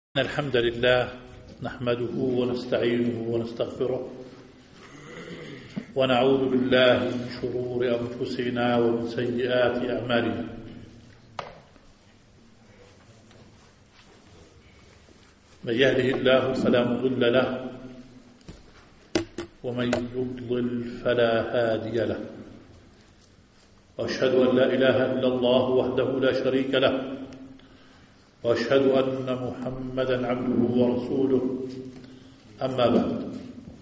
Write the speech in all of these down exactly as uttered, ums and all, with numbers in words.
إن الحمد لله نحمده ونستعينه ونستغفره ونعوذ بالله من شرور أنفسنا ومن سيئات أعمالنا. من يهده الله فلا مضل له ومن يضلل فلا هادي له، وأشهد أن لا إله إلا الله وحده لا شريك له، وأشهد أن محمدا عبده ورسوله. أما بعد،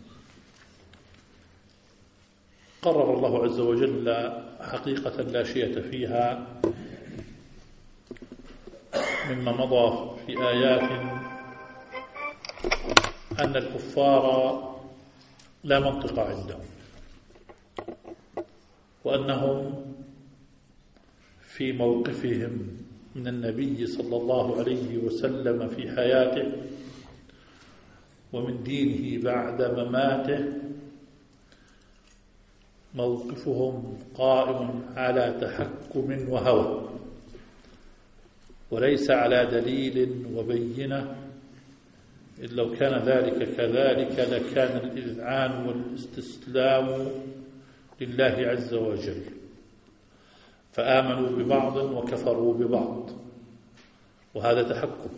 قرر الله عز وجل حقيقة لا شيء فيها مما مضى في آيات أن الكفار لا منطق عندهم، وأنهم في موقفهم من النبي صلى الله عليه وسلم في حياته ومن دينه بعد مماته موقفهم قائم على تحكم وهوى، وليس على دليل وبينة. إذ لو كان ذلك كذلك لكان الإذعان والاستسلام لله عز وجل، فآمنوا ببعض وكفروا ببعض، وهذا تحكم.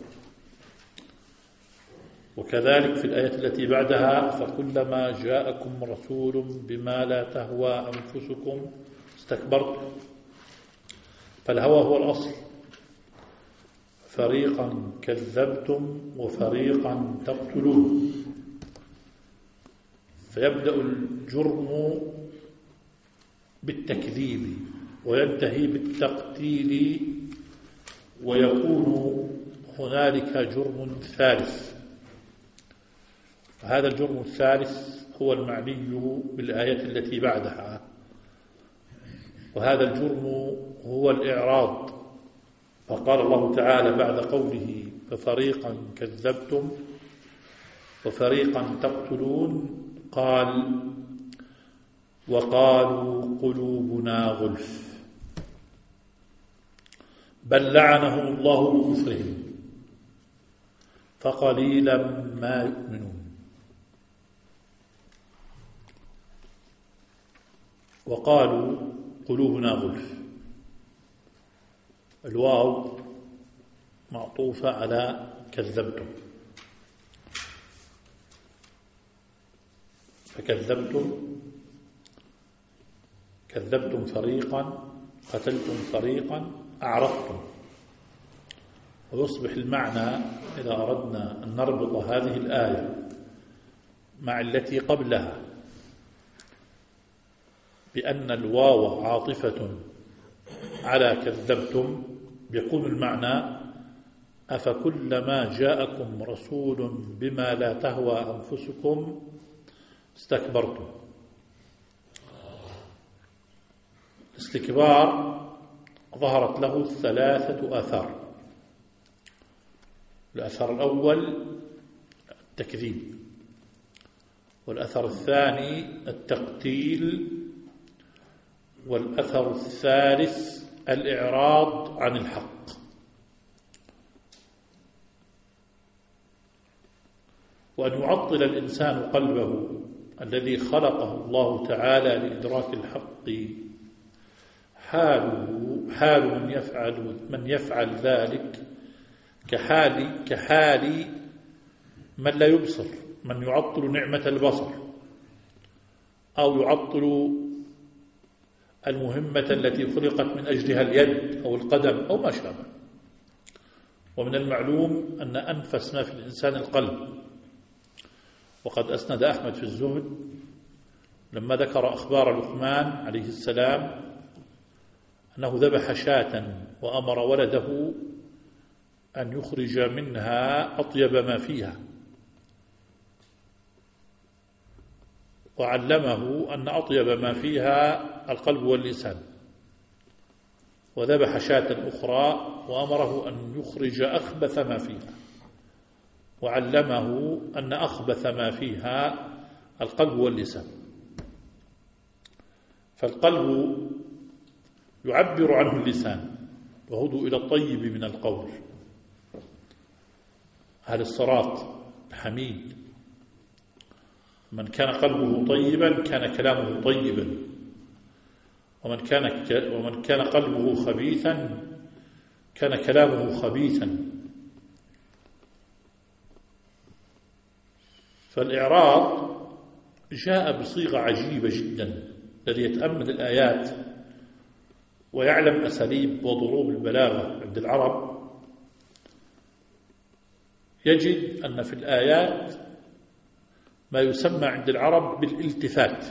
وكذلك في الآية التي بعدها: فكلما جاءكم رسول بما لا تهوى أنفسكم استكبرتم. فالهوى هو الأصل، فريقا كذبتم وفريقا تقتلون. فيبدأ الجرم بالتكذيب وينتهي بالتقتيل، ويكون هنالك جرم ثالث. هذا الجرم الثالث هو المعني بالآية التي بعدها، وهذا الجرم هو الإعراض. فقال الله تعالى بعد قوله: ففريقا كذبتم وفريقا تقتلون، قال: وقالوا قلوبنا غلف بل لعنهم الله بكفرهم فقليلا ما يؤمنون. وقالوا قلوبنا غلف، الواو معطوفة على كذبتم، فكذبتم كذبتم فريقا، قتلتم فريقا، أعرضتم. ويصبح المعنى إذا أردنا أن نربط هذه الآية مع التي قبلها بأن الواو عاطفة على كذبتم، يكون المعنى: أفكلما جاءكم رسول بما لا تهوى أنفسكم استكبرتم. الاستكبار ظهرت له ثلاثة آثار. الأثر الأول التكذيب، والأثر الثاني التقتيل، والأثر الثالث الإعراض عن الحق. وأن يعطل الإنسان قلبه الذي خلقه الله تعالى لإدراك الحق حاله حال من يفعل من يفعل ذلك كحال كحال من لا يبصر، من يعطل نعمة البصر أو يعطل المهمة التي خلقت من أجلها اليد أو القدم أو ما شابه. ومن المعلوم أن أنفس ما في الإنسان القلب. وقد أسند أحمد في الزهد لما ذكر أخبار لقمان عليه السلام أنه ذبح شاة وأمر ولده أن يخرج منها أطيب ما فيها، وعلمه أن أطيب ما فيها القلب واللسان. وذبح شاة أخرى وأمره أن يخرج أخبث ما فيها، وعلمه أن أخبث ما فيها القلب واللسان. فالقلب يعبر عنه اللسان، وهدوا إلى الطيب من القول. أهل الصراط حميد. من كان قلبه طيبا كان كلامه طيبا، ومن كان ومن كان قلبه خبيثا كان كلامه خبيثا. فالإعراض جاء بصيغة عجيبة جدا. الذي يتأمل الآيات ويعلم أساليب وضروب البلاغة عند العرب يجد أن في الآيات ما يسمى عند العرب بالالتفات،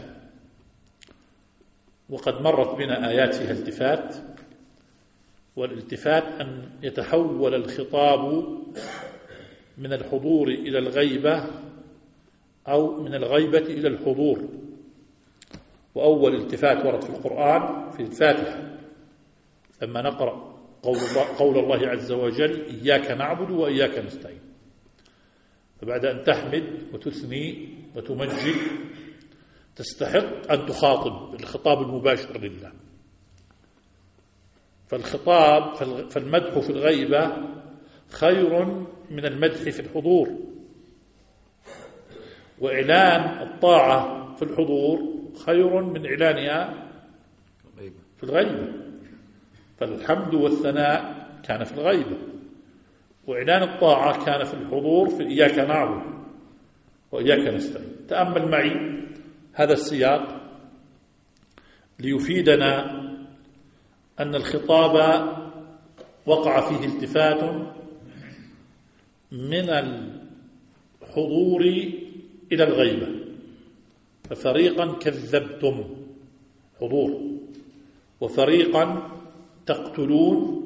وقد مرت بنا آيات فيها التفات. والالتفات أن يتحول الخطاب من الحضور إلى الغيبة أو من الغيبة إلى الحضور. وأول التفات ورد في القرآن في الفاتحة لما نقرأ قول الله, قول الله عز وجل إياك نعبد وإياك نستعين. فبعد أن تحمد وتثني وتمجد تستحق أن تخاطب الخطاب المباشر لله. فالخطاب فالمدح في الغيبة خير من المدح في الحضور، وإعلان الطاعة في الحضور خير من إعلانها في الغيبة. فالحمد والثناء كان في الغيبة، وإعلان الطاعة كان في الحضور في إياك نعبد وإياك نستعين. تأمل معي هذا السياق ليفيدنا أن الخطاب وقع فيه التفات من الحضور إلى الغيبة. ففريقا كذبتم حضور، وفريقا تقتلون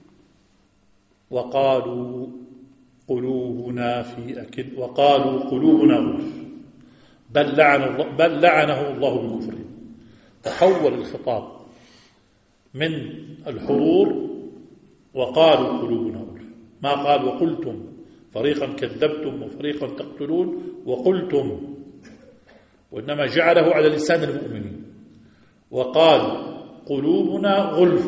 وقالوا قلوبنا في أكل وقالوا قلوبنا غلف بل لعنه الله, بل لعنه الله بكفرهم. تحول الخطاب من الحضور وقالوا قلوبنا غلف، ما قال وقلتم فريقا كذبتم وفريقا تقتلون وقلتم، وإنما جعله على لسان المؤمنين وقال قلوبنا غلف.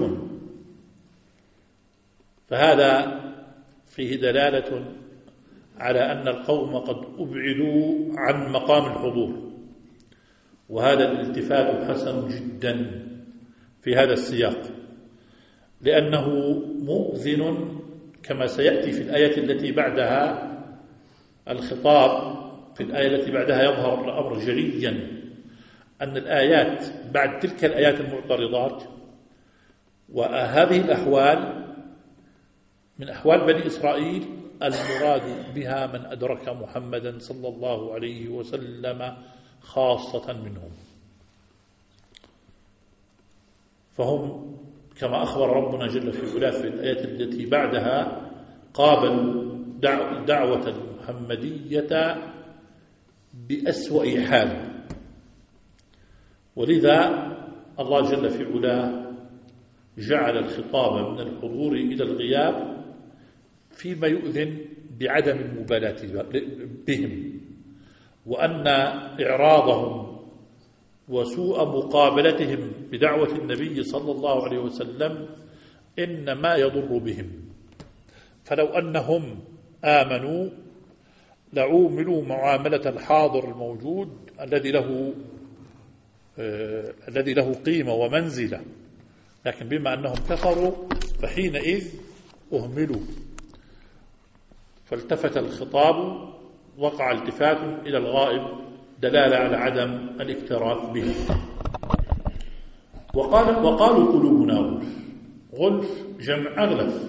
فهذا فيه دلالة على أن القوم قد أبعدوا عن مقام الحضور، وهذا الالتفات حسن جدا في هذا السياق، لأنه مؤذن كما سيأتي في الآية التي بعدها. الخطاب في الآية التي بعدها يظهر الأمر جليا أن الآيات بعد تلك الآيات المعترضات وهذه الأحوال من أحوال بني إسرائيل المراد بها من أدرك محمدا صلى الله عليه وسلم خاصة منهم. فهم كما أخبر ربنا جل في علاه في الآية التي بعدها قابلوا دعوة المحمدية بأسوأ حال، ولذا الله جل في علاه جعل الخطاب من الحضور إلى الغياب فيما يؤذن بعدم المبالاة بهم، وأن إعراضهم وسوء مقابلتهم بدعوة النبي صلى الله عليه وسلم إنما يضر بهم. فلو أنهم آمنوا لعوملوا معاملة الحاضر الموجود الذي له آه الذي له قيمة ومنزلة، لكن بما أنهم كفروا فحينئذ أهملوا. فالتفت الخطاب وقع التفات إلى الغائب دلالة على عدم الاكتراث به. وقال وقالوا قلوبنا غلف. غلف جمع أغلف،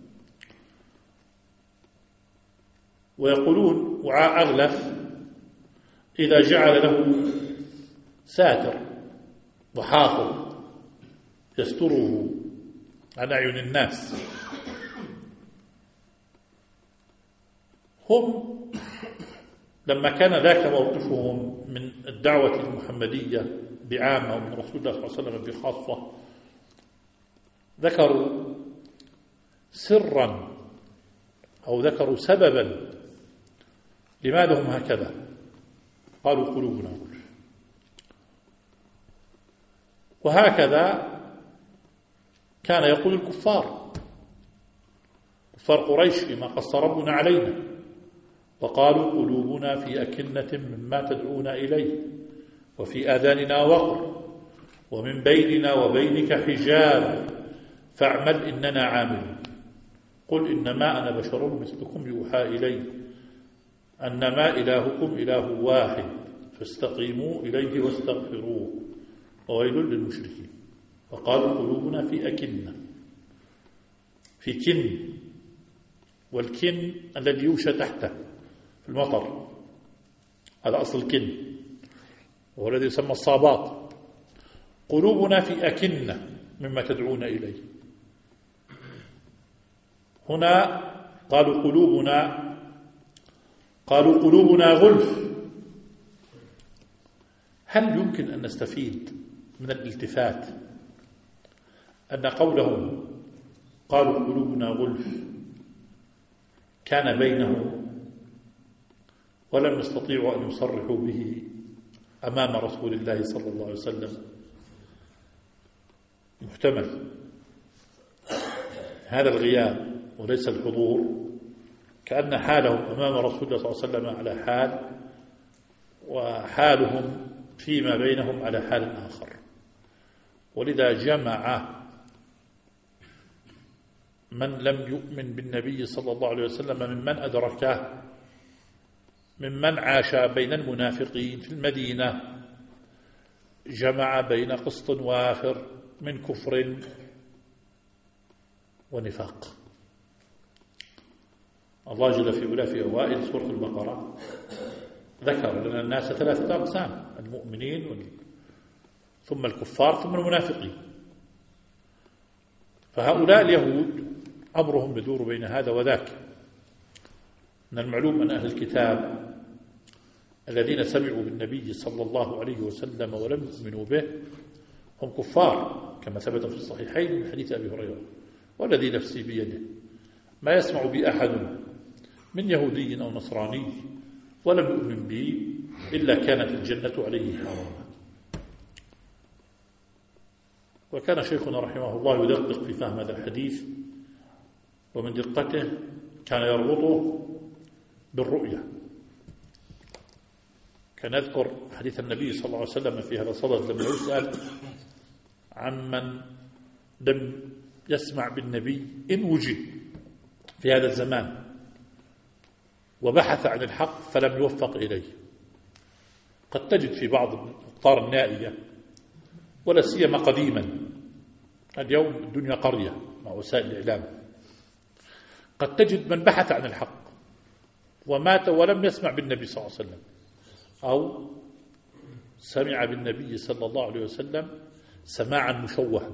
ويقولون وعاء أغلف إذا جعل له ساتر وحافظ يستره عن أعين الناس. هم لما كان ذاك موقفهم من الدعوة المحمدية بعامة ومن رسول الله صلى الله عليه وسلم بخاصة، ذكروا سرا أو ذكروا سببا لماذا هم هكذا. قالوا قلوبنا غلف. وهكذا كان يقول الكفار كفار قريش فيما قص ربنا علينا وقالوا قلوبنا في أكنة مما تدعونا إليه وفي آذاننا وقر ومن بيننا وبينك حجاب فاعمل إننا عاملون قل إنما أنا بشر مثلكم يوحى إلي أنما إلهكم إله واحد فاستقيموا إليه واستغفروه وويل للمشركين. وقالوا قلوبنا في أكنة، في كن، والكن الذي يوشى تحته في المطر، هذا أصل الكن وهو الذي يسمى الصابات. قلوبنا في أكنة مما تدعون إليه. هنا قالوا قلوبنا قالوا قلوبنا غلف. هل يمكن أن نستفيد من الالتفات أن قولهم قالوا قلوبنا غلف كان بينهم ولم يستطيعوا أن يصرحوا به أمام رسول الله صلى الله عليه وسلم؟ محتمل هذا الغياب وليس الحضور، كأن حالهم أمام رسول الله صلى الله عليه وسلم على حال وحالهم فيما بينهم على حال آخر. ولذا جمع من لم يؤمن بالنبي صلى الله عليه وسلم ممن أدركه، ممن عاش بين المنافقين في المدينة، جمع بين قسط وافر من كفر ونفاق. الله جل في علاه في أوائل سورة البقرة ذكر لنا الناس ثلاثة أقسام: المؤمنين ثم الكفار ثم المنافقين. فهؤلاء اليهود أمرهم بدور بين هذا وذاك. من المعلوم أن أهل الكتاب الذين سمعوا بالنبي صلى الله عليه وسلم ولم يؤمنوا به هم كفار، كما ثبت في الصحيحين من حديث أبي هريرة: والذي نفسي بيده ما يسمع بي أحد من يهودي أو نصراني ولم يؤمن بي إلا كانت الجنة عليه حراما. وكان شيخنا رحمه الله يدقق في فهم هذا الحديث، ومن دقته كان يربطه بالرؤية. كان يذكر حديث النبي صلى الله عليه وسلم في هذا الصدد لما يسأل عمن لم يسمع بالنبي إن وجد في هذا الزمان وبحث عن الحق فلم يوفق إليه. قد تجد في بعض الأقطار النائية ولا سيما قديما، اليوم الدنيا قرية مع وسائل الإعلام، قد تجد من بحث عن الحق ومات ولم يسمع بالنبي صلى الله عليه وسلم، أو سمع بالنبي صلى الله عليه وسلم سماعا مشوها،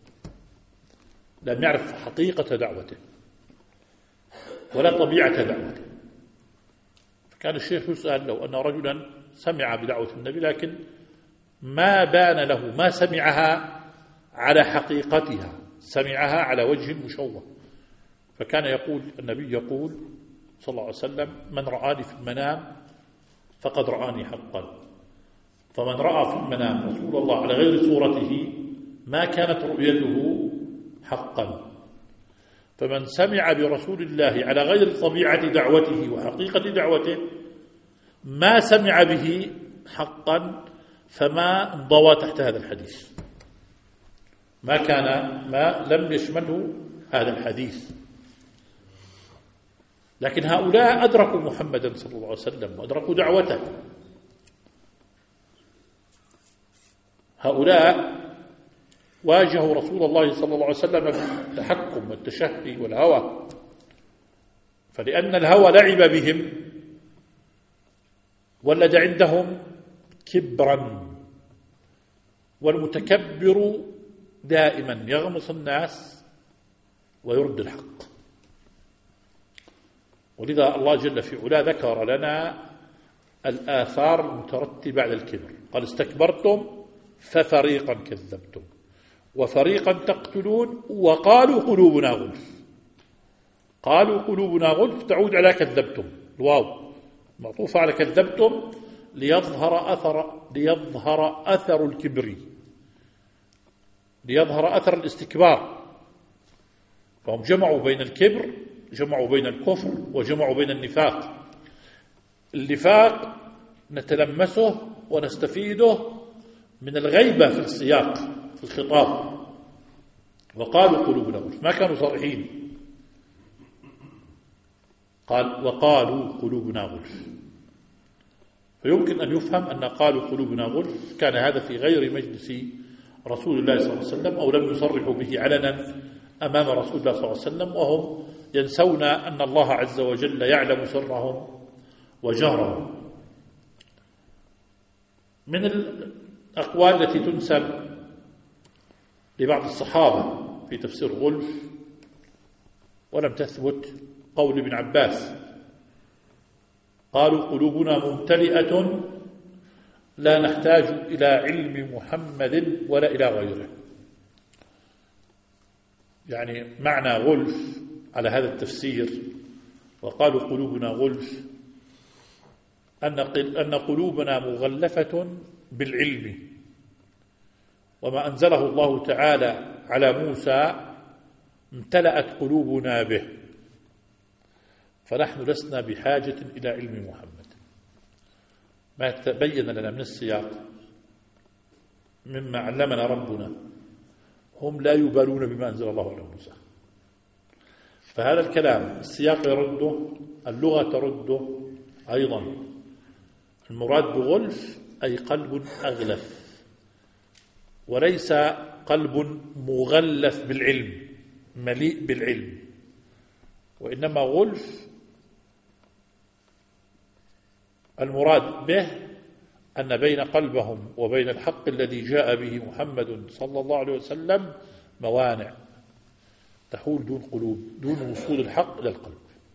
لم يعرف حقيقة دعوته ولا طبيعة دعوته. فكان الشيخ يسأل: لو أن رجلا سمع بدعوة النبي لكن ما بان له، ما سمعها على حقيقتها، سمعها على وجه مشوه. فكان يقول النبي يقول صلى الله عليه وسلم: من رآني في المنام فقد رآني حقا. فمن رأى في المنام رسول الله على غير صورته ما كانت رؤيته حقا. فمن سمع برسول الله على غير طبيعة دعوته وحقيقة دعوته ما سمع به حقا، فما انضوى تحت هذا الحديث، ما كان ما لم يشمله هذا الحديث. لكن هؤلاء أدركوا محمدا صلى الله عليه وسلم وأدركوا دعوته. هؤلاء واجهوا رسول الله صلى الله عليه وسلم بالتحكم والتشهي والهوى، فلأن الهوى لعب بهم ولد عندهم كبرا، والمتكبر دائما يغمص الناس ويرد الحق. ولذا الله جل في علاه ذكر لنا الآثار المترتبة على الكبر، قال: استكبرتم ففريقا كذبتم وفريقا تقتلون وقالوا قلوبنا غلف. قالوا قلوبنا غلف تعود على كذبتم، الواو معطوفة على كذبتم ليظهر أثر ليظهر أثر الكبر، ليظهر أثر الاستكبار. فهم جمعوا بين الكبر، جمعوا بين الكفر، وجمعوا بين النفاق. اللفاق نتلمسه ونستفيده من الغيبة في السياق في الخطاب. وقالوا قلوبنا غلف، ما كانوا صريحين، قال وقالوا قلوبنا غلف، فيمكن أن يفهم أن قالوا قلوبنا غلف كان هذا في غير مجلس رسول الله صلى الله عليه وسلم، أو لم يصرحوا به علنا أمام رسول الله صلى الله عليه وسلم، وهم ينسون أن الله عز وجل يعلم سرهم وجهرهم. من الأقوال التي تنسب لبعض الصحابة في تفسير غلف ولم تثبت قول ابن عباس، قالوا قلوبنا ممتلئة لا نحتاج إلى علم محمد ولا إلى غيره. يعني معنى غلف على هذا التفسير وقالوا قلوبنا غلف أن قلوبنا مغلفة بالعلم، وما أنزله الله تعالى على موسى امتلأت قلوبنا به، فنحن لسنا بحاجة إلى علم محمد. ما تبين لنا من السياق مما علمنا ربنا، هم لا يبالون بما أنزل الله على موسى. فهذا الكلام السياق يرده، اللغة ترده أيضا. المراد بغلف أي قلب أغلف، وليس قلب مغلف بالعلم مليء بالعلم، وإنما غلف المراد به أن بين قلبهم وبين الحق الذي جاء به محمد صلى الله عليه وسلم موانع تحول دون قلوب، دون وصول الحق إلى القلب.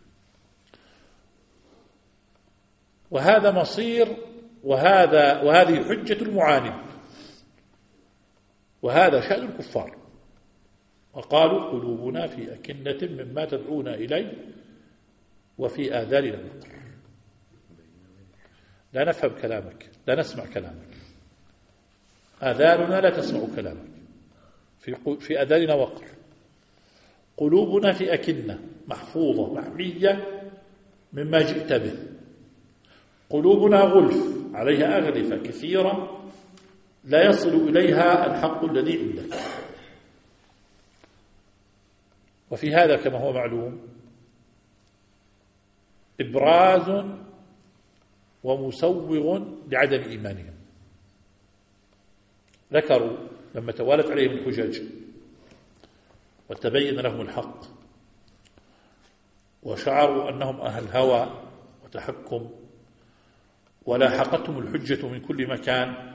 وهذا مصير وهذا وهذه حجة المعاند، وهذا شأن الكفار. وقالوا قلوبنا في أكنة مما تدعون إليه وفي آذاننا وقر. لا نفهم كلامك، لا نسمع كلامك، آذاننا لا تسمع كلامك، في في آذاننا وقر. قلوبنا في أكنة محفوظة محمية مما جئت به. قلوبنا غلف عليها أغلفة كثيرة لا يصل إليها الحق الذي عندك. وفي هذا كما هو معلوم إبراز ومسوغ لعدم إيمانهم. ذكروا لما توالت عليهم الحجج وتبين لهم الحق وشعروا أنهم أهل هوى وتحكم ولاحقتهم الحجة من كل مكان،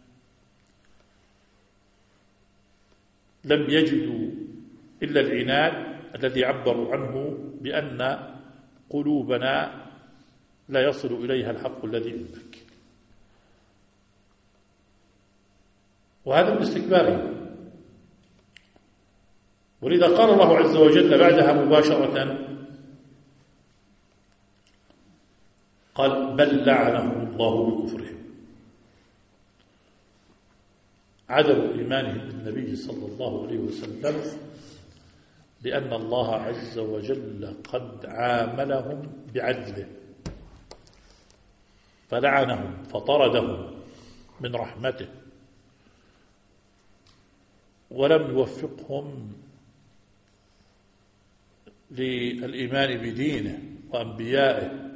لم يجدوا إلا العناد الذي عبروا عنه بأن قلوبنا لا يصل إليها الحق الذي عندك. وهذا من استكبارهم. ولذا قال الله عز وجل بعدها مباشرة قال بل لعنهم الله بكفرهم، عدم إيمانهم بالنبي صلى الله عليه وسلم، لأن الله عز وجل قد عاملهم بعدله فلعنهم فطردهم من رحمته، ولم يوفقهم للإيمان بدينه وأنبيائه،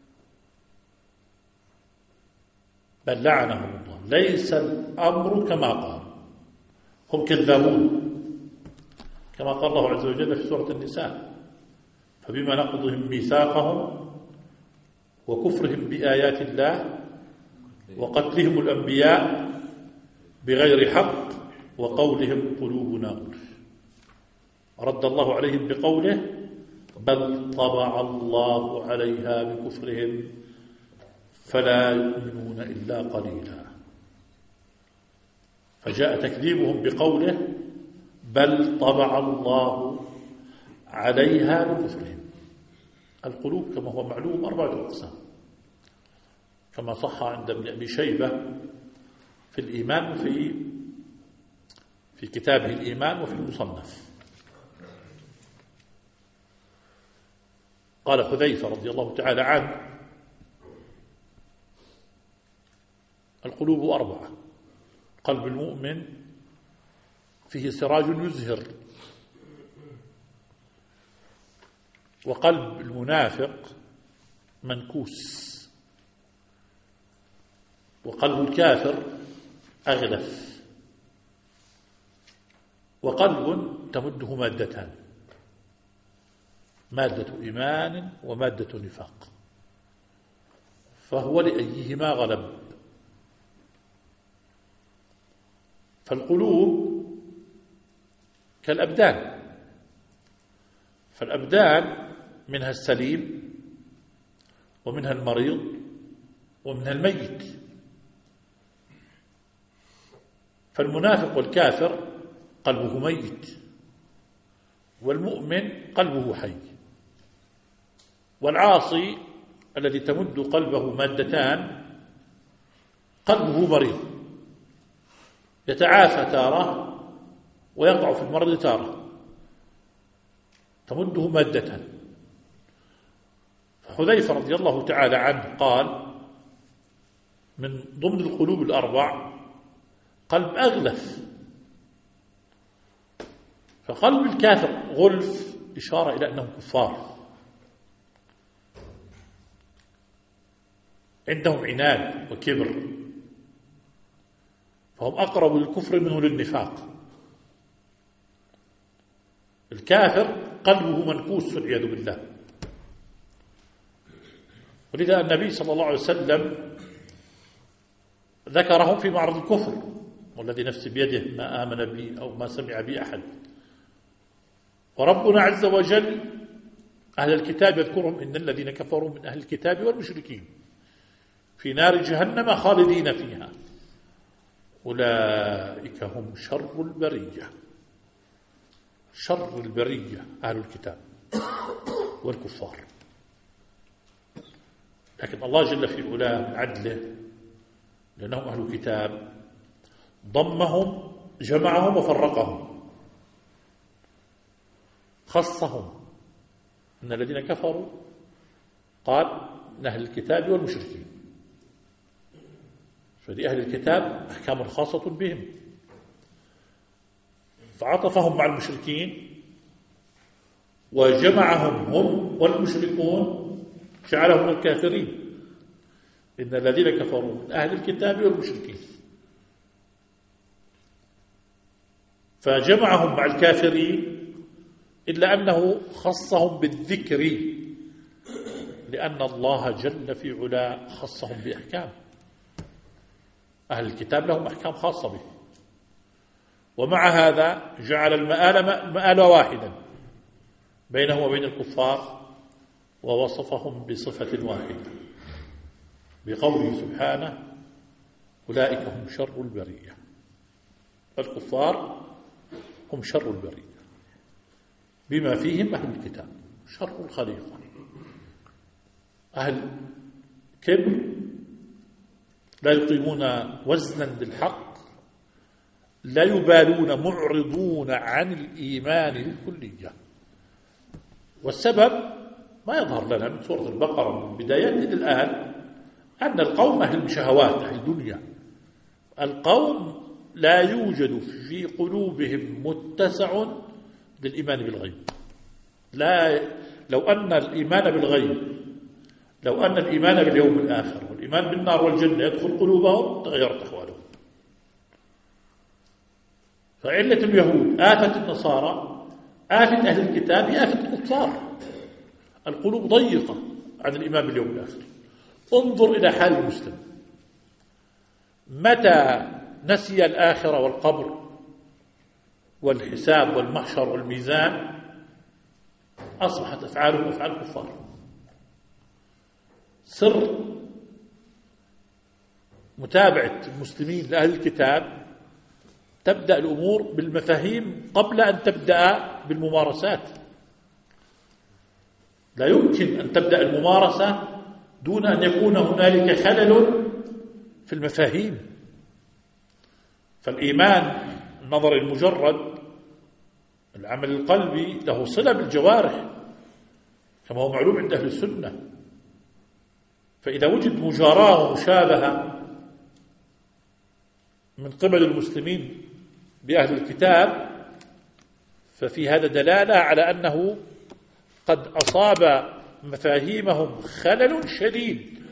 بل لعنهم الله. ليس الأمر كما قال، هم كذابون كما قال الله عز وجل في سورة النساء فبما نقضهم ميثاقهم وكفرهم بآيات الله وقتلهم الأنبياء بغير حق وقولهم قلوبنا غلف، رد الله عليهم بقوله بل طبع الله عليها بكفرهم فلا يؤمنون إلا قليلا. فجاء تكذيبهم بقوله بل طبع الله عليها بكفرهم. القلوب كما هو معلوم أربعة أقسام، كما صح عند ابن أبي شيبة في الإيمان وفي في كتابه الإيمان وفي المصنف. قال حذيفة رضي الله تعالى عنه القلوب أربعة: قلب المؤمن فيه سراج يزهر، وقلب المنافق منكوس، وقلب الكافر أغلف، وقلب تمده مادتان: مادة إيمان ومادة نفاق، فهو لأيهما غلب. فالقلوب كالأبدان، فالأبدان منها السليم ومنها المريض ومنها الميت. فالمنافق والكافر قلبه ميت، والمؤمن قلبه حي. والعاصي الذي تمد قلبه مادتان قلبه مريض، يتعافى تارة ويقع في المرض تارة، تمده مادتان. فحذيفة رضي الله تعالى عنه قال: من ضمن القلوب الأربع قلب أغلف. فقلب الكافر غلف إشارة إلى أنهم كفار، عندهم عناد وكبر، فهم أقرب للكفر منه للنفاق. الكافر قلبه منكوس والعياذ بالله. ولذا النبي صلى الله عليه وسلم ذكرهم في معرض الكفر: والذي نفسي بيده ما آمن بي أو ما سمع بي أحد. وربنا عز وجل أهل الكتاب يذكرهم: إن الذين كفروا من أهل الكتاب والمشركين في نار جهنم خالدين فيها أولئك هم شر البرية. شر البرية أهل الكتاب والكفار. لكن الله جل في علاه من عدله، لأنهم أهل كتاب، ضمهم، جمعهم وفرقهم. خصهم من الذين كفروا قال من أهل الكتاب والمشركين، فلأهل الكتاب أحكام خاصة بهم، فعطفهم مع المشركين وجمعهم هم والمشركون، جعلهم من الكافرين. إن الذين كفروا من أهل الكتاب والمشركين، فجمعهم مع الكافرين، إلا أنه خصهم بالذكر، لأن الله جل في علا خصهم بأحكام. أهل الكتاب لهم أحكام خاصة به، ومع هذا جعل المآل مآل واحدا بينه وبين الكفار، ووصفهم بصفة واحدة بقوله سبحانه: أولئك هم شر البرية. الكفار هم شر البرية بما فيهم أهل الكتاب، شر الخليقة، أهل كبر، لا يقيمون وزنا بالحق، لا يبالون، معرضون عن الإيمان الكلية. والسبب ما يظهر لنا من سورة البقرة من بداية إلى الآن أن القوم أهل شهوات، أهل دنيا. القوم لا يوجد في قلوبهم متسع للإيمان بالغيب. لا، لو أن الإيمان بالغيب، لو أن الإيمان باليوم الآخر والإيمان بالنار والجنة يدخل قلوبهم تغيرت أحوالهم. فعلة اليهود آفة النصارى، آفة أهل الكتاب، آفة الكفار. القلوب ضيقة عن الإيمان باليوم الآخر. انظر إلى حال المسلم، متى نسي الآخرة والقبر والحساب والمحشر والميزان أصبحت أفعاله أفعال كفار. سر متابعة المسلمين لأهل الكتاب: تبدأ الأمور بالمفاهيم قبل أن تبدأ بالممارسات. لا يمكن أن تبدأ الممارسة دون أن يكون هنالك خلل في المفاهيم. فالإيمان النظر المجرد، العمل القلبي، له صلة بالجوارح كما هو معلوم عند أهل السنة. فإذا وجد مجاراة ومشابهة من قبل المسلمين بأهل الكتاب، ففي هذا دلالة على أنه قد أصاب مفاهيمهم خلل شديد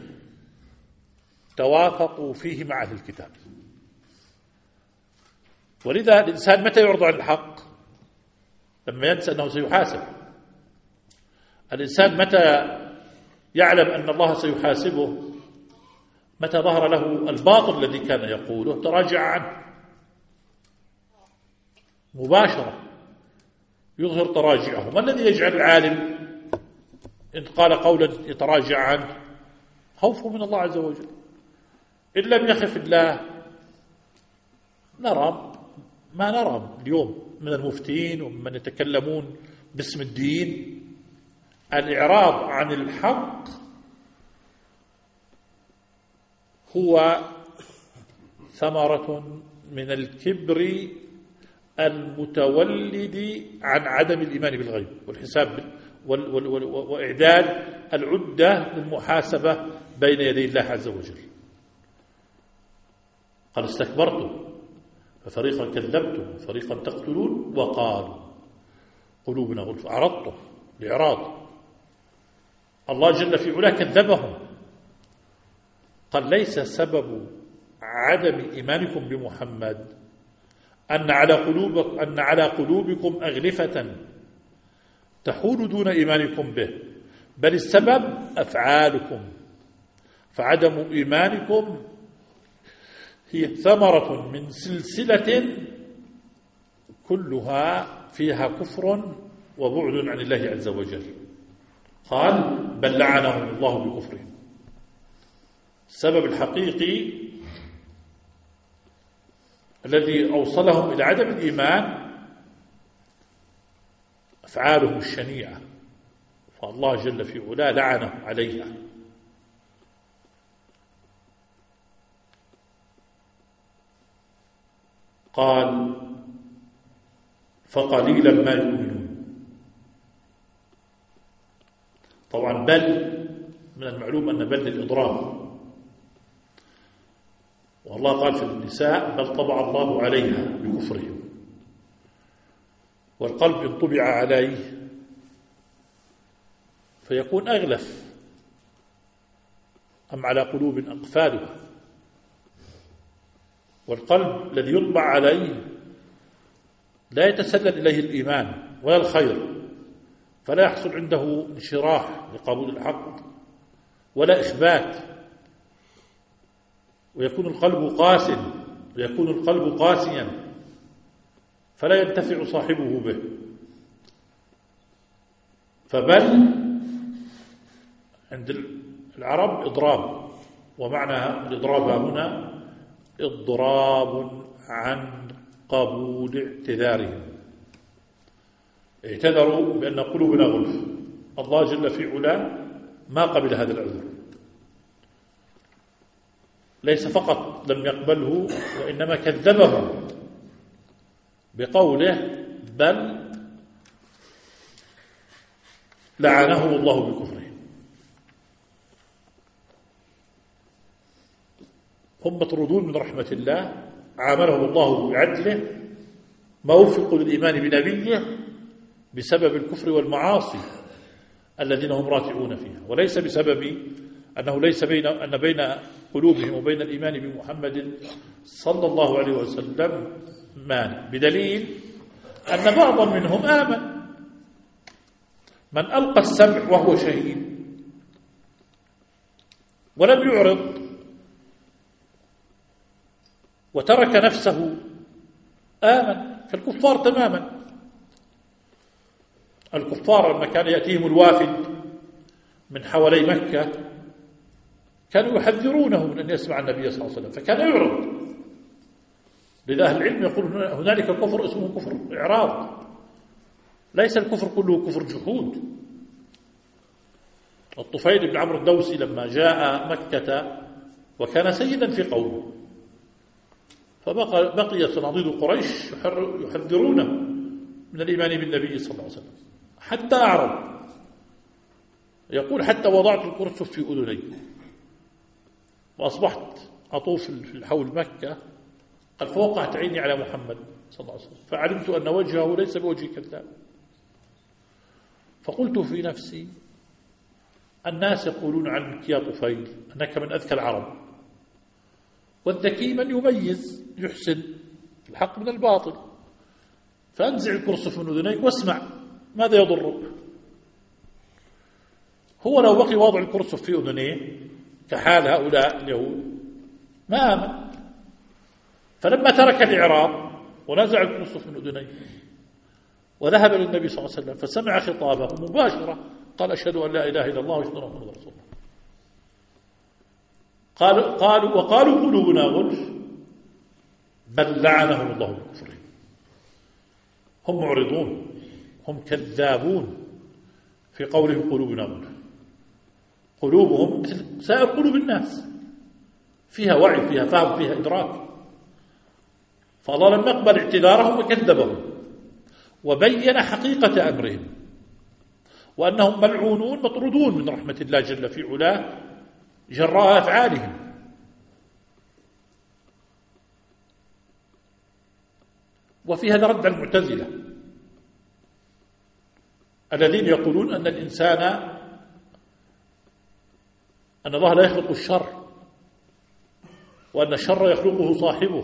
توافقوا فيه مع أهل الكتاب. ولذا الإنسان متى يعرض عن الحق؟ لما ينسى أنه سيحاسب. الإنسان متى يعلم أن الله سيحاسبه؟ متى ظهر له الباطل الذي كان يقوله تراجع عنه مباشرة، يظهر تراجعه. ما الذي يجعل العالم إن قال قولا يتراجع عنه؟ خوفه من الله عز وجل. إن لم يخف الله نرى ما نرى اليوم من المفتين ومن يتكلمون باسم الدين. الإعراض عن الحق هو ثمرة من الكبر المتولد عن عدم الإيمان بالغيب والحساب وإعداد العدة للمحاسبة بين يدي الله عز وجل. قال استكبرتم ففريقا كذبتم وفريقا تقتلون وقالوا قلوبنا غلف. أعرضتم الإعراض. الله جل في علاه كذبهم، قال ليس سبب عدم إيمانكم بمحمد أن على قلوبكم أن على قلوبكم أغلفة تحول دون إيمانكم به، بل السبب أفعالكم. فعدم إيمانكم هي ثمرة من سلسلة كلها فيها كفر وبعد عن الله عز وجل. قال بل لعنهم الله بكفرهم. السبب الحقيقي الذي أوصلهم إلى عدم الإيمان أفعالهم الشنيعة، فالله جل في علاه لعنهم عليها. قال فقليلا ما يؤمنون. طبعا بل من المعلوم أن بل للإضراب، والله قال في النساء بل طبع الله عليها بكفرهم. والقلب إن طبع عليه فيكون أغلف. أم على قلوب أقفالها. والقلب الذي يطبع عليه لا يتسلل إليه الإيمان ولا الخير، فلا يحصل عنده انشراح لقبول الحق ولا إثبات، ويكون القلب قاسٍ ويكون القلب قاسيا فلا ينتفع صاحبه به. فبل عند العرب إضراب، ومعنى الإضراب هنا إضراب عن قبول اعتذارهم. اعتذروا بأن قلوبنا غلف. الله جل في علاه ما قبل هذا العذر، ليس فقط لم يقبله وإنما كذبه بقوله بل لعنه الله بكفره. هم مطرودون من رحمة الله، عاملهم الله بعدله، ما وفقوا للإيمان بنبيه بسبب الكفر والمعاصي الذين هم راتعون فيها، وليس بسبب أنه ليس بين أن بين قلوبهم وبين الإيمان بمحمد صلى الله عليه وسلم مانع، بدليل أن بعضا منهم آمن. من ألقى السمع وهو شهيد ولم يعرض وترك نفسه آمن كالكفار تماما. الكفار لما كان يأتيهم الوافد من حوالي مكة كانوا يحذرونه من أن يسمع النبي صلى الله عليه وسلم، فكان يعرض. لذا أهل العلم يقول هنالك كفر اسمه كفر إعراض، ليس الكفر كله كفر جحود. الطفيل بن عمرو الدوسي لما جاء مكة وكان سيدا في قومه، فبقى بقي صناديد قريش يحذرونه من الإيمان بالنبي صلى الله عليه وسلم حتى أعرض. يقول حتى وضعت الكرسف في أذني وأصبحت أطوف في حول مكة قال فوقعت عيني على محمد صلى الله عليه وسلم فعلمت أن وجهه ليس بوجه كذاب، فقلت في نفسي الناس يقولون عنك يا طفيل أنك من أذكى العرب، والذكي من يميز يحسن الحق من الباطل، فأنزع الكرسف من أذنيك واسمع ماذا يضرك. هو لو بقي وضع الكرسف في أذنيه كحال هؤلاء اليهود ما آمن، فلما ترك الإعراب ونزع الكرسف من أذنيه وذهب للنبي صلى الله عليه وسلم فسمع خطابه مباشرة قال أشهد أن لا إله إلا الله وأشهد أن محمدا رسول الله. قالوا قالوا وقالوا قلوبنا غلف بل لعنهم الله بكفرهم. هم معرضون، هم كذابون في قولهم قلوبنا غلف. قلوبهم مثل سائر قلوب الناس، فيها وعي، فيها فهم، فيها إدراك، فالله لم يقبل اعتذارهم وكذبهم وبين حقيقة أمرهم وأنهم ملعونون مطرودون من رحمة الله جل في علاه جراء أفعالهم. وفي هذا رد على المعتزلة الذين يقولون أن الإنسان أن الله لا يخلق الشر وأن الشر يخلقه صاحبه.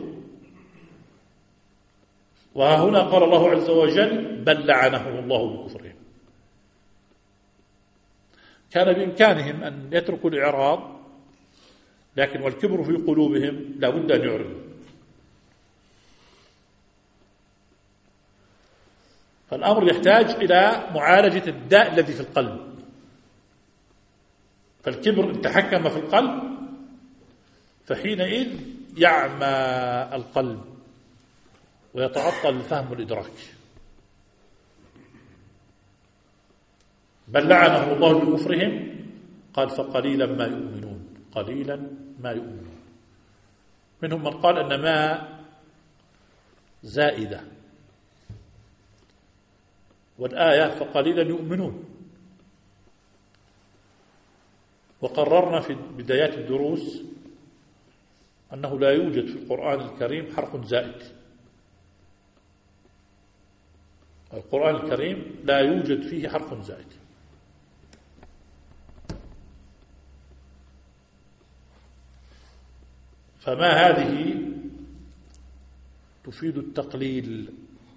وهنا قال الله عز وجل بل لعنهم الله بكفرهم. كان بإمكانهم أن يتركوا الإعراض، لكن والكبر في قلوبهم لا بد أن يعرضوا. فالأمر يحتاج إلى معالجة الداء الذي في القلب. فالكبر إن تحكم في القلب فحينئذ يعمى القلب ويتعطل الفهم والإدراك. بل لعنه الله بكفرهم قال فقليلا ما يؤمنون، قليلا ما يؤمنون. منهم من قال أن ما زائدة، والآية فقليلا يؤمنون. وقررنا في بدايات الدروس أنه لا يوجد في القرآن الكريم حرف زائد. القرآن الكريم لا يوجد فيه حرف زائد. فما هذه تفيد التقليل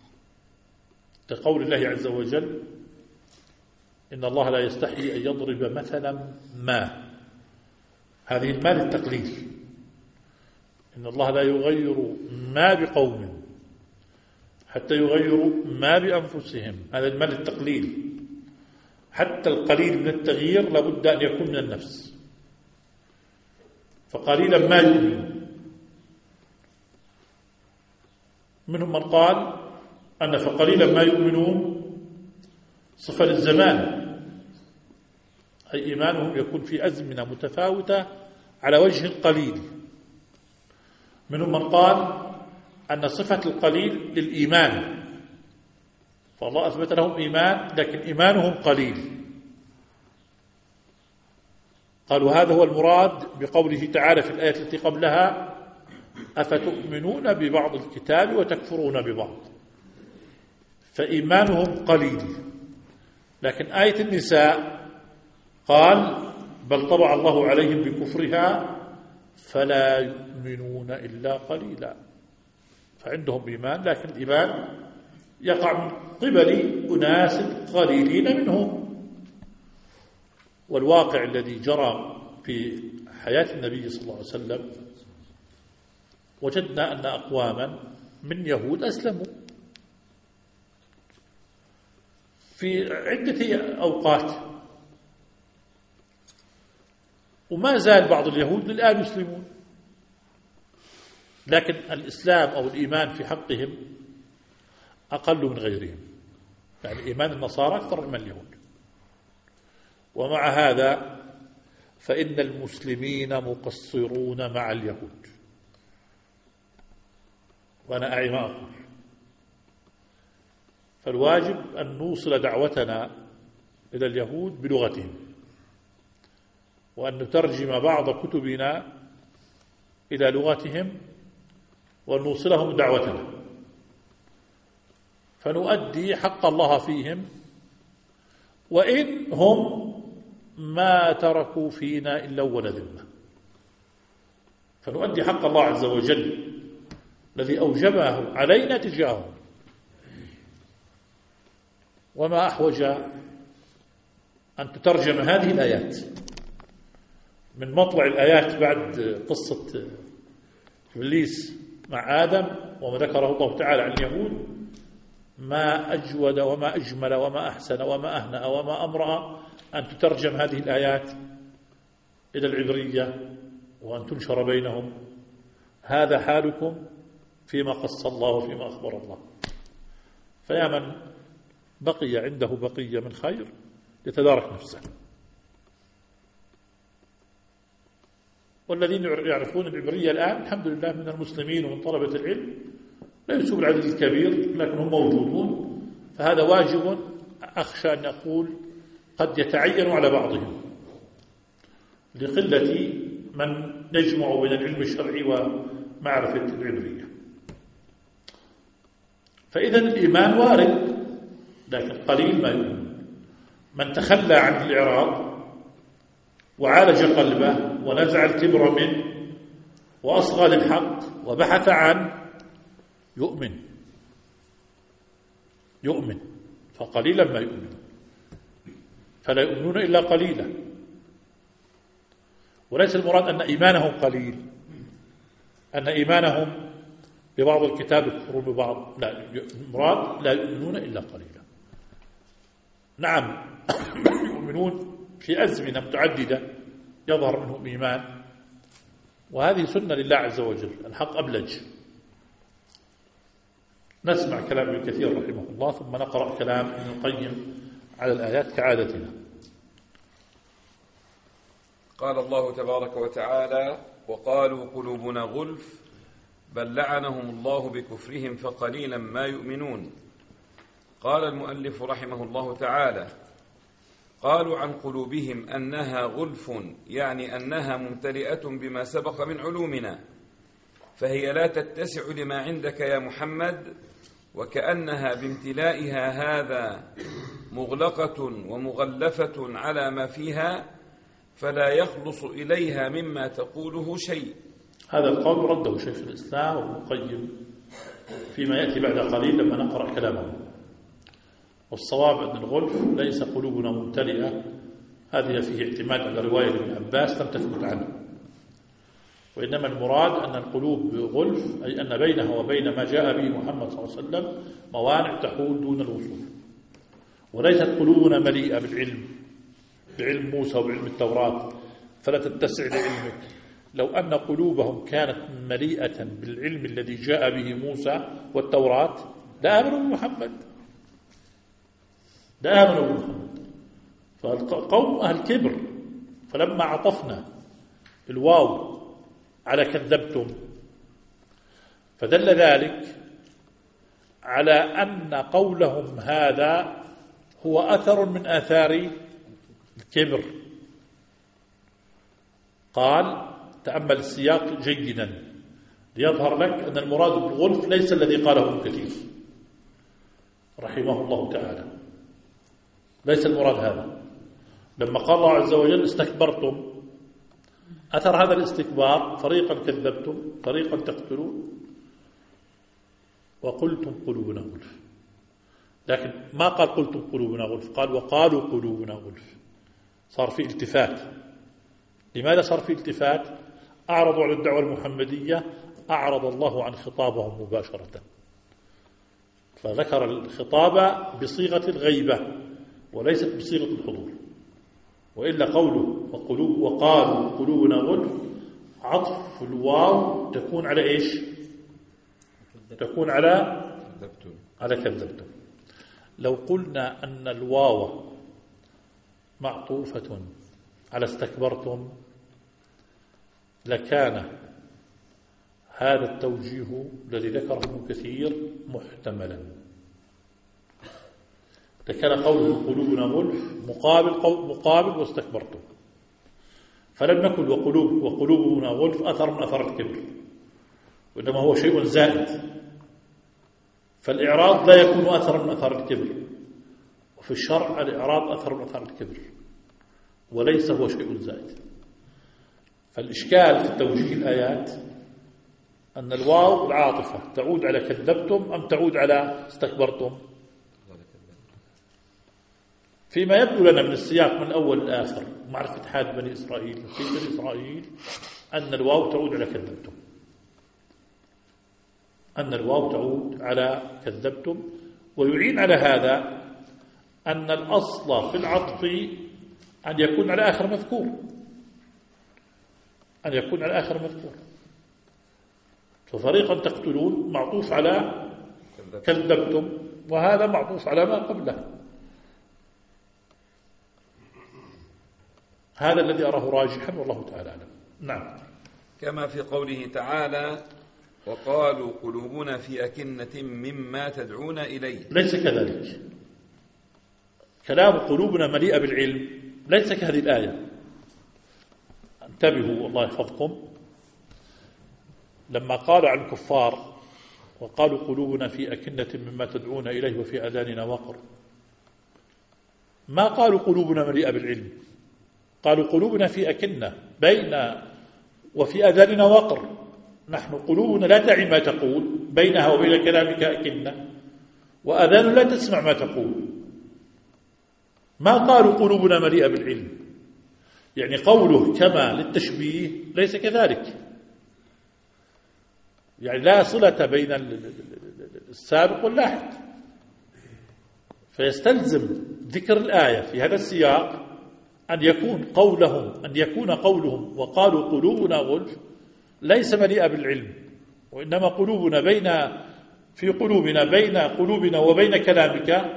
كقول الله عز وجل إن الله لا يستحي أن يضرب مثلا ما، هذه الماء للتقليل. إن الله لا يغير ما بقوم حتى يغيروا ما بأنفسهم، هذا الماء للتقليل. حتى القليل من التغيير لابد أن يكون من النفس. فقليلا ما يؤمن. منهم من قال أن فقليلا ما يؤمنون صفة للزمان، أي إيمانهم يكون في أزمنة متفاوتة على وجه قليل. منهم من قال أن صفة القليل للإيمان، فالله أثبت لهم إيمان لكن إيمانهم قليل. قالوا هذا هو المراد بقوله تعالى في الآية التي قبلها أفتؤمنون ببعض الكتاب وتكفرون ببعض، فإيمانهم قليل. لكن آية النساء قال بل طبع الله عليهم بكفرها فلا يؤمنون إلا قليلا. فعندهم إيمان لكن الإيمان يقع من قبل أناس قليلين منهم. والواقع الذي جرى في حياة النبي صلى الله عليه وسلم وجدنا أن أقواما من يهود أسلموا في عدة أوقات، وما زال بعض اليهود للآن يسلمون، لكن الإسلام أو الإيمان في حقهم أقل من غيرهم. يعني إيمان النصارى أكثر من اليهود. ومع هذا فإن المسلمين مقصرون مع اليهود، وأنا أعي ما أقول. فالواجب أن نوصل دعوتنا إلى اليهود بلغتهم، وأن نترجم بعض كتبنا إلى لغتهم وأن نوصلهم دعوتنا، فنؤدي حق الله فيهم وإن هم ما تركوا فينا إلا ولا ذمة، فنؤدي حق الله عز وجل الذي أوجبه علينا تجاههم. وما أحوج أن تترجم هذه الآيات من مطلع الآيات بعد قصة إبليس مع آدم وما ذكره الله تعالى عن اليهود، ما أجود وما أجمل وما أحسن وما أهنأ وما أمرأ أن تترجم هذه الآيات إلى العبرية وأن تنشر بينهم. هذا حالكم فيما قص الله وفيما أخبر الله. فيا من بقي عنده بقية من خير يتدارك نفسه، والذين يعرفون العبرية الآن الحمد لله من المسلمين ومن طلبة العلم ليسوا بالعدد الكبير لكن هم موجودون، فهذا واجب أخشى أن أقول قد يتعين على بعضهم لقلة من يجمع بين العلم الشرعي ومعرفة العبرية. فإذا الإيمان وارد لكن قليل ما يؤمن. من تخلى عن الإعراض وعالج قلبه ونزع الكبر منه وأصغى للحق وبحث عنه يؤمن يؤمن فقليلا ما يؤمن، فلا يؤمنون إلا قليلا. وليس المراد أن إيمانهم قليل، أن إيمانهم ببعض الكتاب يكفرون ببعض، لا، المراد لا يؤمنون إلا قليلا. نعم يؤمنون في أزمنة متعددة يظهر منهم إيمان، وهذه سنة لله عز وجل، الحق أبلج. نسمع كلام ابن كثير رحمه الله ثم نقرأ كلام ابن القيم على الآيات كعادتنا. قال الله تبارك وتعالى: وقالوا قلوبنا غلف بل لعنهم الله بكفرهم فقليلا ما يؤمنون. قال المؤلف رحمه الله تعالى: قالوا عن قلوبهم أنها غلف، يعني أنها ممتلئة بما سبق من علومنا، فهي لا تتسع لما عندك يا محمد، وكأنها بامتلائها هذا مغلقة ومغلفة على ما فيها، فلا يخلص إليها مما تقوله شيء. هذا القول رده شيخ الإسلام وابن القيم فيما يأتي بعد قليل لما نقرأ كلامه. والصواب أن الغلف ليس قلوبنا ممتلئة، هذه فيه اعتماد على رواية ابن عباس لم تثبت عنه، وإنما المراد أن القلوب غلف أي أن بينها وبين ما جاء به محمد صلى الله عليه وسلم موانع تحول دون الوصول، وليست قلوبنا مليئة بالعلم بعلم موسى وبعلم التوراة فلا تتسع لعلمك. لو أن قلوبهم كانت مليئة بالعلم الذي جاء به موسى والتوراة لآمنوا بمحمد لآمنوا بمحمد فالقوم أهل كبر. فلما عطفنا الواو على كذبتم فدل ذلك على أن قولهم هذا هو أثر من آثار الكبر. قال تأمل السياق جيدا ليظهر لك أن المراد بالغلف ليس الذي قاله ابن كثير رحمه الله تعالى، ليس المراد هذا. لما قال الله عز وجل استكبرتم، أثر هذا الاستكبار فريقا كذبتم فريقا تقتلون وقلتم قلوبنا غلف، لكن ما قال قلتم قلوبنا غلف، قال وقالوا قلوبنا غلف. صار في التفات. لماذا صار في التفات؟ أعرضوا على الدعوة المحمدية، أعرض الله عن خطابهم مباشرة، فذكر الخطاب بصيغة الغيبة وليست بصيغة الحضور. وإلا قوله وقلوب وقالوا قلوبنا غلف عطف الواو تكون على إيش؟ تكون على على كذبتم. لو قلنا أن الواو معطوفة على استكبرتم لكان هذا التوجيه الذي ذكره ابن كثير محتملا، لكان قوله قلوبنا غلف مقابل قول مقابل واستكبرتم، فلم نكن وقلوب وقلوبنا غلف أثر من أثر الكبر، وإنما هو شيء زائد. فالإعراض لا يكون أثرا من أثار الكبر، وفي الشرع الإعراض أثر من أثار الكبر وليس هو شيء زائد. فالإشكال في توجيه الآيات أن الواو العاطفة تعود على كذبتم أم تعود على استكبرتم؟ فيما يبدو لنا من السياق من أول الآخر معرفة حال بني إسرائيل في بني إسرائيل أن الواو تعود على كذبتم، أن الواو تعود على كذبتم. ويعين على هذا أن الأصل في العطف أن يكون على آخر مذكور، أن يكون على آخر مذكور. ففريقا تقتلون معطوف على كذبتم، وهذا معطوف على ما قبله. هذا الذي أراه راجحا والله تعالى أعلم. نعم. كما في قوله تعالى وقالوا قلوبنا في أكنة مما تدعون إليه. ليس كذلك. كلام قلوبنا مليئة بالعلم ليس كهذه الآية. انتبهوا الله يحفظكم. لما قال عن الكفار وقالوا قلوبنا في أكنة مما تدعون إليه وفي آذاننا وقر، ما قالوا قلوبنا مليئة بالعلم، قالوا قلوبنا في أكنة بين وفي آذاننا وقر. نحن قلوبنا لا تعي ما تقول، بينها وبين كلامك أكنة، وآذان لا تسمع ما تقول. ما قالوا قلوبنا مليئة بالعلم، يعني قوله كما للتشبيه ليس كذلك، يعني لا صلة بين السابق واللاحق. فيستلزم ذكر الآية في هذا السياق أن يكون قولهم أن يكون قولهم وقالوا قلوبنا غلف ليس مليئة بالعلم، وإنما قلوبنا بين في قلوبنا بين قلوبنا وبين كلامك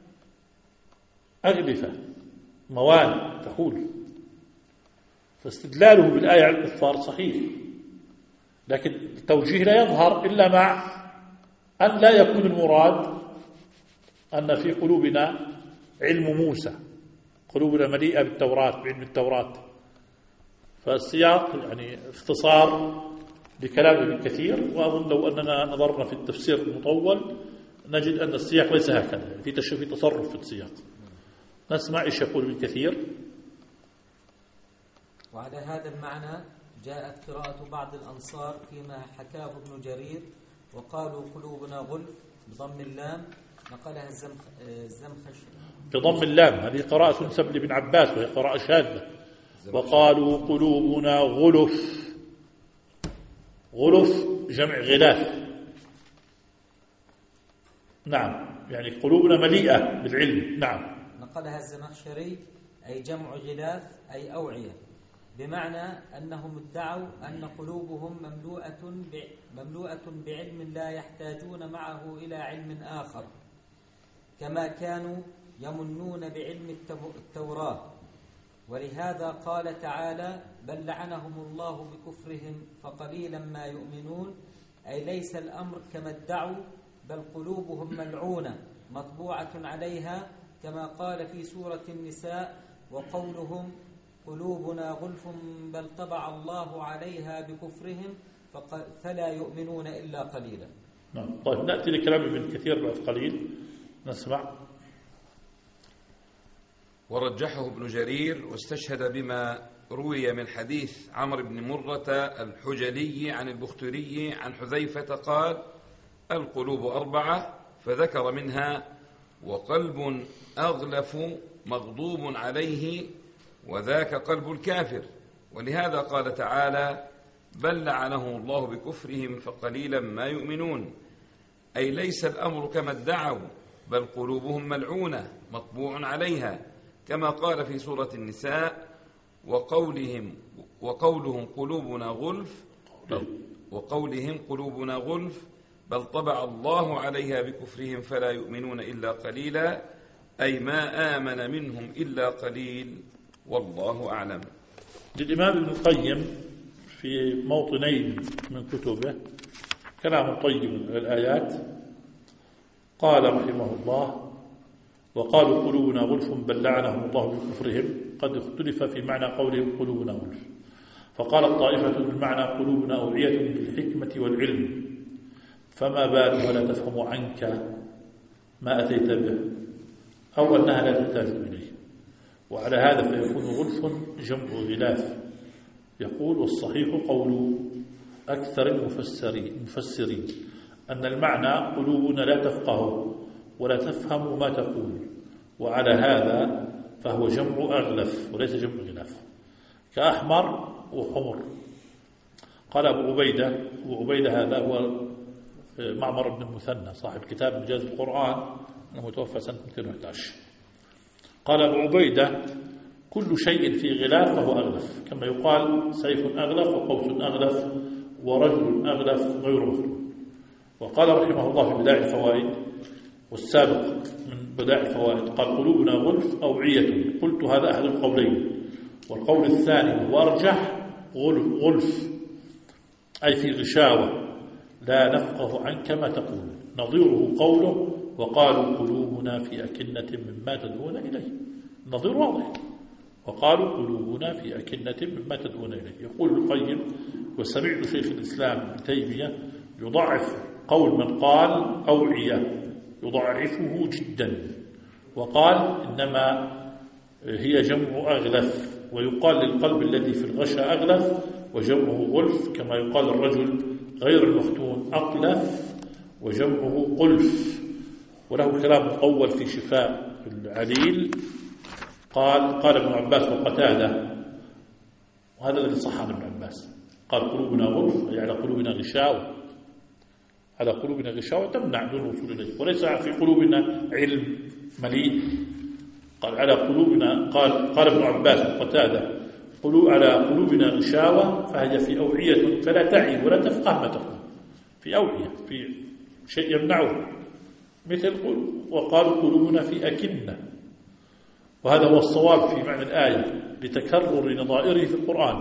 أغلفة موانع تحول. فاستدلاله بالآية على الكفار صحيح، لكن التوجيه لا يظهر إلا مع أن لا يكون المراد أن في قلوبنا علم موسى، قلوبنا مليئة بالتوراة بعلم التوراة. فالسياق يعني اختصار لكلام ابن كثير، وأظن لو أننا نظرنا في التفسير المطول نجد أن السياق ليس هكذا، يعني في في تصرف في السياق. نسمع إيش يقول ابن كثير. وعلى هذا المعنى جاءت قراءة بعض الأنصار فيما حكاه ابن جرير وقالوا قلوبنا غلف بضم اللام، نقلها الزمخشري بضم اللام. هذه قراءة تنسب لابن عباس وهي قراءة شاذة. وقالوا قلوبنا غلف، غلف جمع غلاف. نعم، يعني قلوبنا مليئة بالعلم. نعم. نقلها الزمخشري أي جمع غلاف أي أوعية، بمعنى أنهم ادعوا أن قلوبهم مملوءة مملوءة بعلم لا يحتاجون معه إلى علم آخر، كما كانوا يمنون بعلم التوراة. ولهذا قال تعالى بل لعنهم الله بكفرهم فقليلا ما يؤمنون، أي ليس الأمر كما ادعوا، بل قلوبهم ملعونة مطبوعة عليها، كما قال في سورة النساء وقولهم قلوبنا غلف بل طبع الله عليها بكفرهم فلا يؤمنون إلا قليلا. نعم. طيب نأتي لكلام ابن كثير بعد قليل، نسمع. ورجحه ابن جرير واستشهد بما روي من حديث عمرو بن مرة الحجلي عن البختري عن حذيفة قال القلوب أربعة، فذكر منها وقلب أغلف مغضوب عليه وذاك قلب الكافر. ولهذا قال تعالى بل لعنهم الله بكفرهم فقليلا ما يؤمنون، أي ليس الأمر كما ادعوا، بل قلوبهم ملعونة مطبوع عليها، كما قال في سورة النساء وقولهم وقولهم قلوبنا غلف وقولهم قلوبنا غلف بل طبع الله عليها بكفرهم فلا يؤمنون إلا قليلا، أي ما آمن منهم إلا قليل، والله أعلم. للإمام ابن القيم في موطنين من كتبه كلام طيب من الآيات. قال رحمه الله وقالوا قلوبنا غلف بل لعنهم الله بكفرهم، قد اختلف في معنى قولهم قلوبنا غلف، فقال طائفة بالمعنى قلوبنا أوعية بالحكمة والعلم فما بالها لا تفهم عنك ما أتيت به أو أنها لا تحتاج إليه. وعلى هذا فيكون غلف جمع غلاف. يقول والصحيح قول أكثر المفسرين, المفسرين أن المعنى قلوبنا لا تفقه ولا تفهم ما تقول، وعلى هذا فهو جمع أغلف وليس جمع غلاف كأحمر وحمر. قال أبو عبيدة، أبو عبيدة هذا هو معمر بن المثنى صاحب كتاب مجاز القرآن المتوفى سنة مئتين وأحد عشر. قال أبو عبيدة كل شيء في غلاف فهو أغلف، كما يقال سيف أغلف وقوس أغلف ورجل أغلف غير مخلوق. وقال رحمه الله في بدائع الفوائد والسابق من بدائع الفوائد قال قلوبنا غلف أوعية. قلت هذا أحد القولين، والقول الثاني وأرجح غلف, غلف أي في غشاوة لا نفقه عنك ما تقول، نظيره قوله وقالوا قلوبنا في أكنة مما تدعون إليه. النظير واضح، وقالوا قلوبنا في أكنة مما تدعون إليه. يقول القيم وسمعت شيخ الإسلام ابن تيمية يضعف قول من قال أوعية، يضعفه جدا، وقال إنما هي جمع أغلف، ويقال للقلب الذي في الغشا أغلف وجمعه غلف، كما يقال الرجل غير المختون أقلف وجمعه قلف. وله كلام مطول في شفاء العليل قال قال ابن عباس وقتادة، وهذا الذي صح عن ابن عباس، قال قلوبنا غلف أي على قلوبنا غشاوة، على قلوبنا غشاوة تمنع دون الوصول إليه، وليس في قلوبنا علم مليء. قال على قلوبنا قال قال ابن عباس وقتادة قلوب على قلوبنا غشاوة فهي في أوعية فلا تعي ولا تفقه ما تقول، في أوعية في شيء يمنعه، مثل وقالوا قلوبنا في أكنة، وهذا هو الصواب في معنى الآية لتكرر نظائره في القرآن،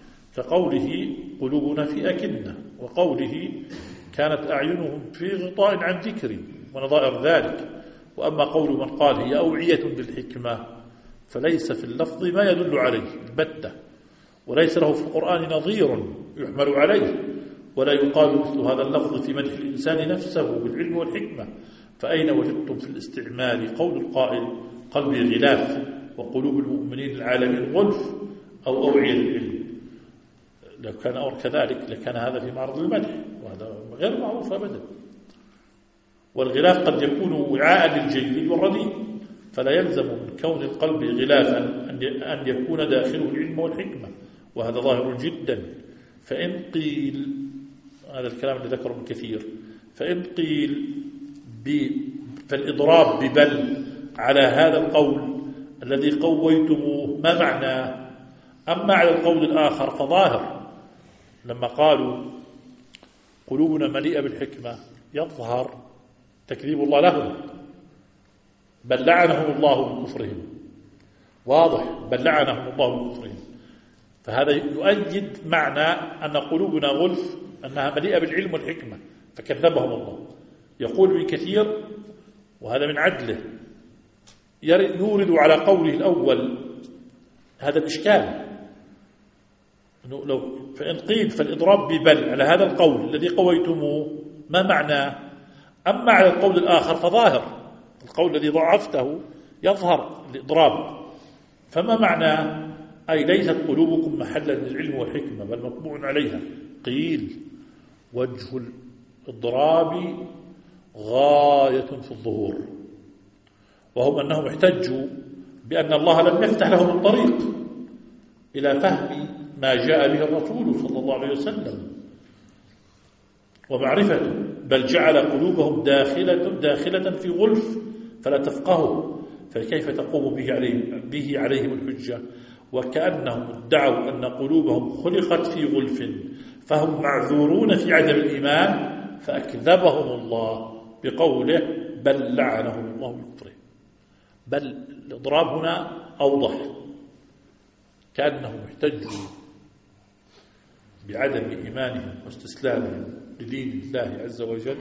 كقوله قلوبنا في أكنة، وقوله كانت أعينهم في غطاء عن ذكري ونظائر ذلك. وأما قول من قال هي أوعية بالحكمة فليس في اللفظ ما يدل عليه البتة، وليس له في القرآن نظير يحمل عليه، ولا يقال مثل هذا اللفظ في مدح الإنسان نفسه بالعلم والحكمة. فأين وجدتم في الاستعمال قول القائل قلبي غلاف وقلوب المؤمنين العالمين غلف أو أوعية العلم؟ لو كان أمر كذلك لكان هذا في معرض المدح، وهذا غير معروف أبدا. والغلاف قد يكون وعاء للجيد والرديء، فلا يلزم من كون القلب غلافا أن يكون داخله العلم والحكمة، وهذا ظاهر جدا. فإن قيل، هذا الكلام الذي ذكره ابن كثير، فإن قيل فالإضراب ببل على هذا القول الذي قويتموه ما معناه؟ أما على القول الآخر فظاهر، لما قالوا قلوبنا مليئة بالحكمة يظهر تكذيب الله لهم، بل لعنهم الله بكفرهم، واضح، بل لعنهم الله بكفرهم. فهذا يؤيد معنى أن قلوبنا غلف أنها مليئة بالعلم والحكمة فكذبهم الله. يقول ابن كثير وهذا من عدله يورد على قوله الأول هذا الإشكال، لو فإن قيل فالإضراب ببل على هذا القول الذي قويتموه ما معناه؟ أما على القول الآخر فظاهر، القول الذي ضعفته يظهر الإضراب، فما معناه؟ أي ليست قلوبكم محلا للعلم والحكمة بل مطبوع عليها. قيل وجه الإضراب غاية في الظهور، وهم أنهم احتجوا بأن الله لم يفتح لهم الطريق إلى فهم ما جاء به الرسول صلى الله عليه وسلم ومعرفته، بل جعل قلوبهم داخلة, داخلة في غلف فلا تفقهوا، فكيف تقوم به عليهم, به عليهم الحجة؟ وكأنهم ادعوا أن قلوبهم خلقت في غلف فهم معذورون في عدم الإيمان، فأكذبهم الله بقوله بل لعنهم الله بكفرهم. بل الإضراب هنا أوضح، كأنهم احتجوا بعدم إيمانهم واستسلامهم لدين الله عز وجل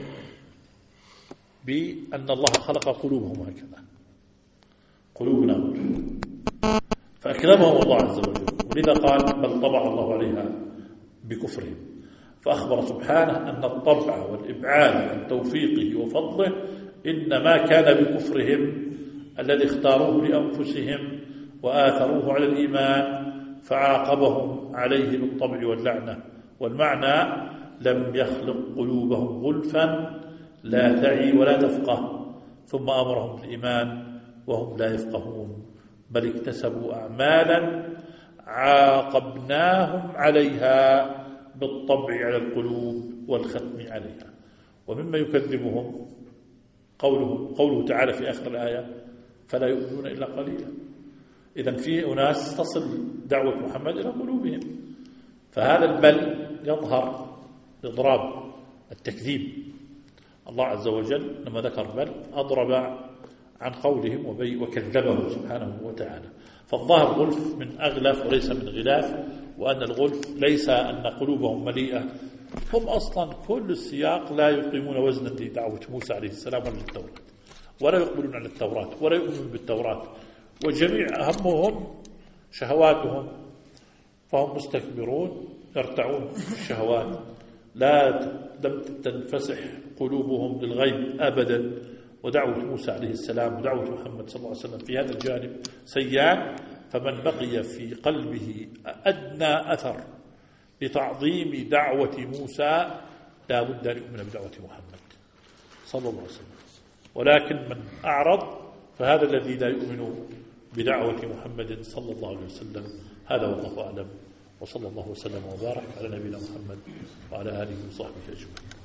بأن الله خلق قلوبهم هكذا، قلوبنا غلف، فأكذبهم الله عز وجل. لذا قال بل طبع الله عليها بكفرهم، فأخبر سبحانه أن الطبع والإبعاد عن توفيقه وفضله إنما كان بكفرهم الذي اختاروه لأنفسهم وآثروه على الإيمان، فعاقبهم عليه بالطبع واللعنة. والمعنى لم يخلق قلوبهم غلفا لا تعي ولا تفقه ثم أمرهم بالإيمان وهم لا يفقهون، بل اكتسبوا أعمالا عاقبناهم عليها بالطبع على القلوب والختم عليها. ومما يكذبهم قوله, قوله تعالى في آخر الآية فلا يؤمنون إلا قليلا. إذن في أناس تصل دعوة محمد إلى قلوبهم، فهذا البل يظهر إضراب التكذيب. الله عز وجل لما ذكر بل أضرب عن قولهم وكذبه سبحانه وتعالى. فالظاهر غلف من أغلف وليس من غلاف، وأن الغلف ليس أن قلوبهم مليئة، هم أصلا كل السياق لا يقيمون وزنا لدعوة موسى عليه السلام ولا للتوراة، ولا يقبلون على التوراة ولا يؤمنون بالتوراة، وجميع همهم شهواتهم، فهم مستكبرون يرتعون في الشهوات، لا لم تنفسح قلوبهم للغيب أبدا. ودعوة موسى عليه السلام ودعوة محمد صلى الله عليه وسلم في هذا الجانب سيان، فمن بقي في قلبه أدنى أثر بتعظيم دعوة موسى لا بد أن يؤمن بدعوة محمد صلى الله عليه وسلم. ولكن من أعرض فهذا الذي لا يؤمن بدعوة محمد صلى الله عليه وسلم. هذا والله أعلم، وصلى الله وسلم وبارك على نبينا محمد وعلى آله وصحبه أجمعين.